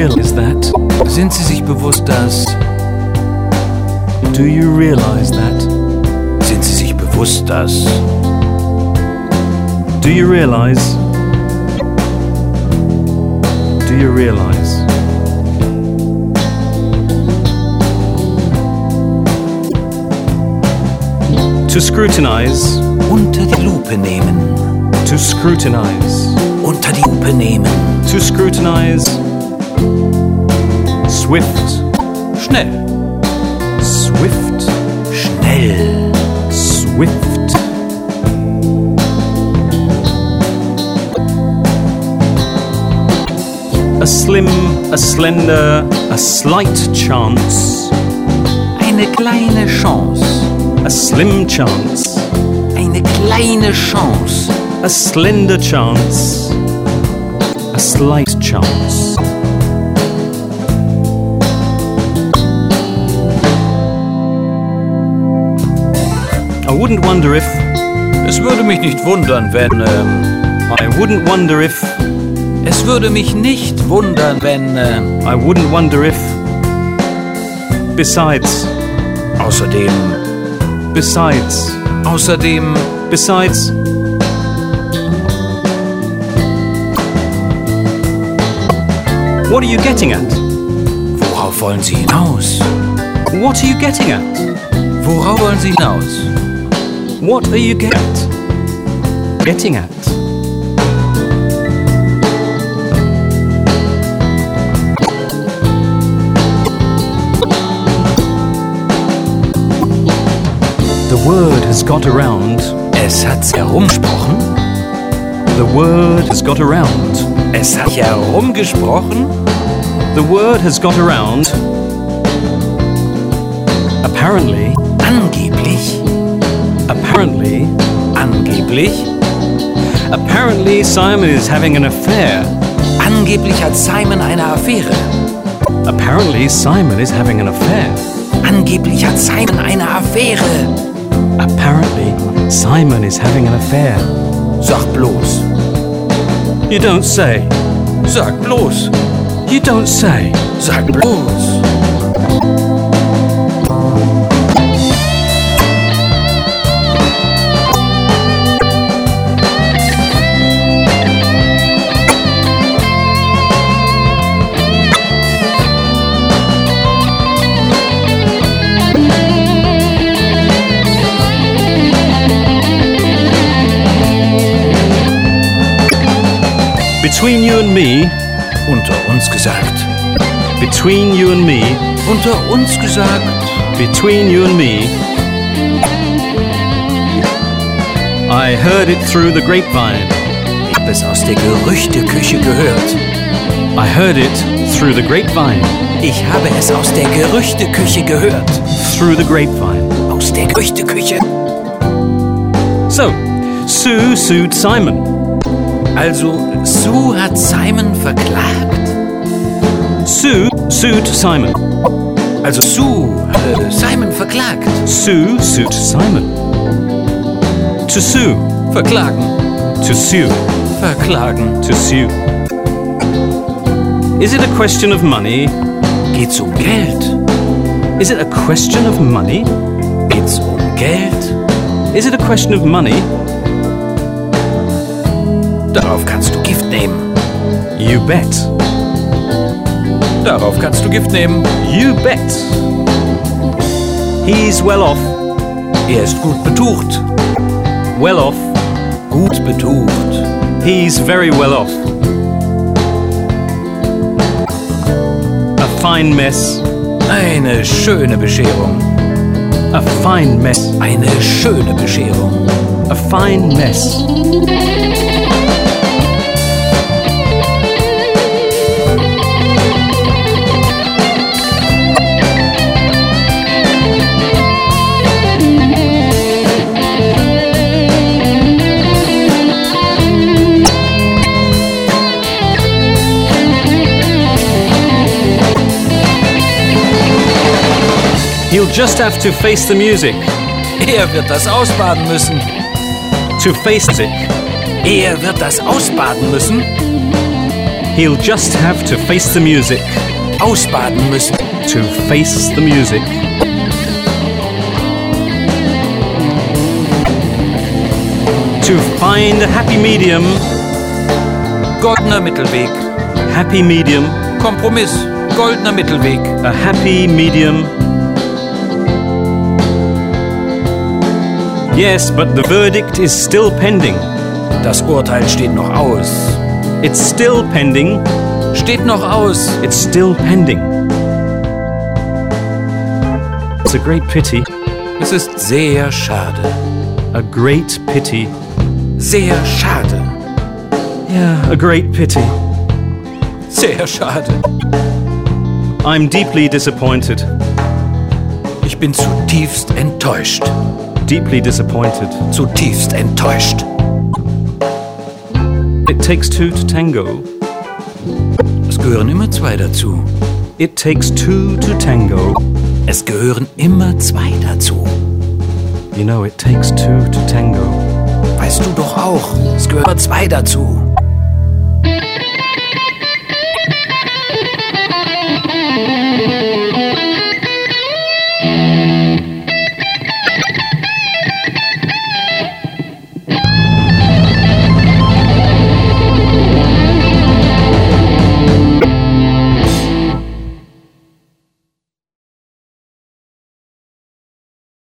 realize that? Sind Sie sich bewusst, dass... Do you realize that? Sind Sie sich bewusst, dass... Do you realize? Do you realize? To scrutinize. Unter die Lupe nehmen. To scrutinize. Unter die Lupe nehmen. To scrutinize. Swift. Schnell. Swift. Schnell. Swift. A slim, a slender, a slight chance. Eine kleine Chance. A slim chance. Eine kleine Chance. A slender chance. A slight chance. I wouldn't wonder if... Es würde mich nicht wundern, wenn... I wouldn't wonder if... Es würde mich nicht wundern, wenn... I wouldn't wonder if... Besides... Außerdem... Besides... Außerdem... Besides... What are you getting at? Worauf wollen Sie hinaus? What are you getting at? Worauf wollen Sie hinaus? What are you getting at? The word has got around. Es hat herumgesprochen. The word has got around. Es hat herumgesprochen. The word has got around. Apparently. Angeblich. Apparently. Angeblich. Apparently Simon is having an affair. Angeblich hat Simon eine Affäre. Apparently Simon is having an affair. Angeblich hat Simon eine Affäre. Apparently Simon is having an affair. Sag bloß. You don't say. Sag bloß. You don't say. Sag bloß. Between you and me, Unter uns gesagt. between you and me, Unter uns gesagt. between you and me, I heard it through the grapevine. Ich habe es aus der Gerüchteküche gehört. I heard it through the grapevine. Ich habe es aus der Gerüchteküche gehört. Through the grapevine. Aus der Gerüchteküche. So, Sue sued Simon. Also, Sue hat Simon verklagt? Sue sued Simon. Also Sue hat Simon verklagt. Sue sued Simon. To sue. Verklagen. To sue. Verklagen. To sue. Is it a question of money? Geht's um Geld? Is it a question of money? Geht's um Geld? Is it a question of money? Darauf kannst du Gift nehmen. You bet. Darauf kannst du Gift nehmen. You bet. He's well off. Er ist gut betucht. Well off. Gut betucht. He's very well off. A fine mess. Eine schöne Bescherung. A fine mess. Eine schöne Bescherung. A fine mess. He'll just have to face the music. Er wird das ausbaden müssen. To face it. Er wird das ausbaden müssen. He'll just have to face the music. Ausbaden müssen. To face the music. To find a happy medium. Goldener Mittelweg. Happy medium. Kompromiss. Goldener Mittelweg. A happy medium. Yes, but the verdict is still pending. Das Urteil steht noch aus. It's still pending. Steht noch aus. It's still pending. It's a great pity. Es ist sehr schade. A great pity. Sehr schade. Yeah, a great pity. Sehr schade. I'm deeply disappointed. Ich bin zutiefst enttäuscht. Deeply disappointed. Zutiefst enttäuscht. It takes two to tango. Es gehören immer zwei dazu. It takes two to tango. Es gehören immer zwei dazu. You know, it takes two to tango. Weißt du doch auch, es gehören immer zwei dazu.